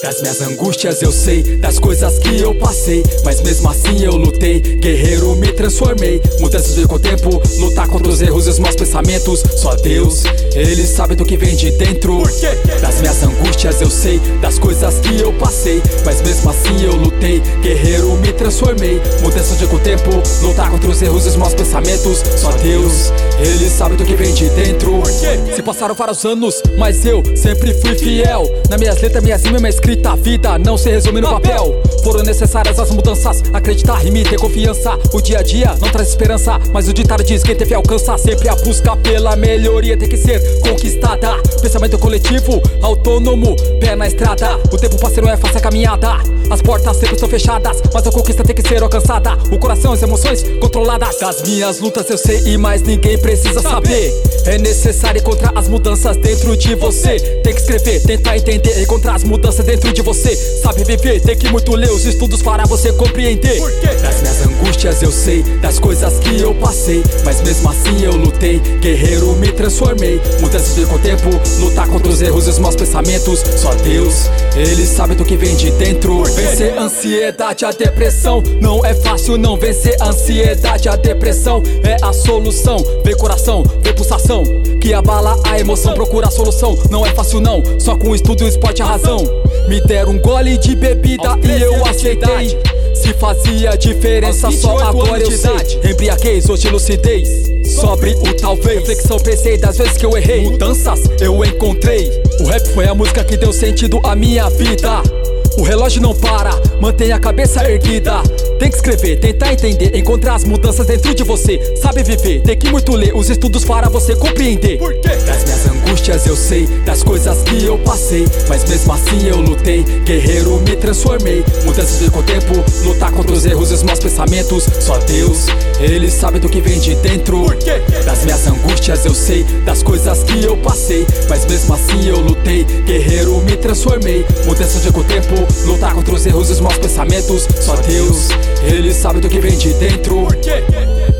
Das minhas angústias eu sei, das coisas que eu passei, mas mesmo assim eu lutei, guerreiro me transformei. Mudanças veio com o tempo, lutar contra os erros e os maus pensamentos. Só Deus, Ele sabe do que vem de dentro. Das minhas angústias eu sei, das coisas que eu passei, mas mesmo assim eu lutei, guerreiro me transformei. Mudanças veio com o tempo, lutar contra os erros e os maus pensamentos. Só Deus, Ele sabe do que vem de dentro. Se passaram vários anos, mas eu sempre fui fiel. Na minhas letras, minhas rimas, minha escrita, a vida não se resume no papel. Foram necessárias as mudanças, acreditar em mim, ter confiança. O dia a dia não traz esperança, mas o ditado diz: quem tem fé alcança. Sempre a busca pela melhoria tem que ser conquistada. Pensamento coletivo, autônomo, pé na estrada. O tempo parceiro é fácil a caminhada, as portas sempre estão fechadas, mas a conquista tem que ser alcançada. O coração, as emoções controladas. Das minhas lutas eu sei e mais ninguém precisa saber. É necessário encontrar as mudanças dentro de você. Tem que escrever, tentar entender, encontrar as mudanças dentro de você. Sabe viver, tem que muito ler os estudos para você compreender. Das minhas angústias eu sei, das coisas que eu passei, mas mesmo assim eu lutei, guerreiro me transformei. Mudanças veio com o tempo, lutar contra os erros e os maus pensamentos. Só Deus, Ele sabe do que vem de dentro. Vencer a ansiedade, a depressão não é fácil não. Vencer a ansiedade, a depressão é a solução. Vem coração, vem pulsação que abala a emoção. Procura a solução, não é fácil não, só com estudo e esporte a razão. Me deram um gole de bebida e eu aceitei. Se fazia diferença só agora eu sei. Embriaguez, hoje lucidez, sobre o talvez. Reflexão, pensei das vezes que eu errei, mudanças eu encontrei. O rap foi a música que deu sentido à minha vida. O relógio não para, mantenha a cabeça erguida. Tem que escrever, tentar entender, encontrar as mudanças dentro de você. Sabe viver, tem que muito ler os estudos para você compreender. Das minhas angústias eu sei, das coisas que eu passei, mas mesmo assim eu lutei, guerreiro me transformei. Mudanças veio com o tempo, lutar contra os erros e os maus pensamentos. Só Deus, Ele sabe do que vem de dentro. Das minhas angústias eu sei, das coisas que eu passei, mas mesmo assim eu lutei, guerreiro me transformei. Mudanças veio com o tempo, lutar contra os erros e os maus pensamentos. Só Deus, Ele sabe do que vem de dentro.